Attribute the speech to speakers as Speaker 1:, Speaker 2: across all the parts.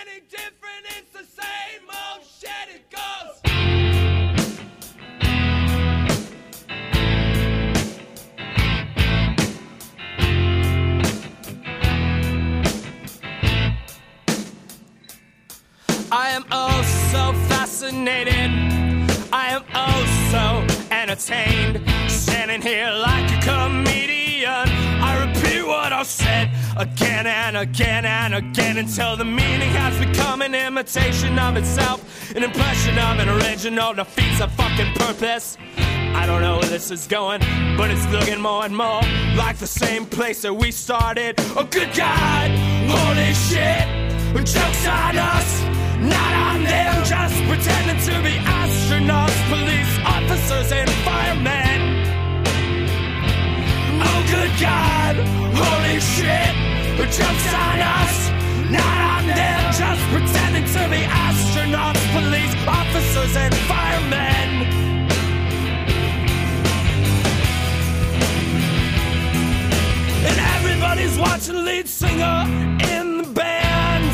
Speaker 1: any different, it's the same old shit, it goes. I am oh so fascinated, I am oh so entertained, standing here like a comedian. I repeat what I've said again and again and again until the meaning has become an imitation of itself, an impression of an original defeats a fucking purpose. I don't know where this is going, but it's looking more and more like the same place that we started. Oh good God, holy shit, joke's on us, not on them, just pretending to be astronauts, police officers and firemen. Oh good God, holy shit, joke's on us, not on them, just pretending to be astronauts, police officers and firemen. And everybody's watching lead singer in the band.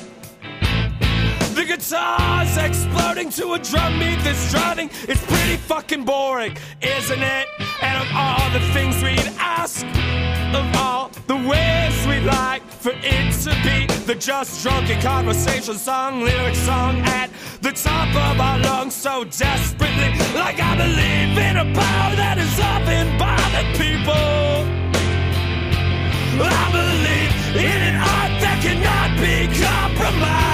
Speaker 1: The guitar's exploding to a drum beat that's driving. It's pretty fucking boring, isn't it? And of all the things we'd ask, of all the ways we'd like for it to be, the just drunken conversation song, lyric song at the top of our lungs so desperately, like I believe in a power that is often by the people. I believe in an art that cannot be compromised.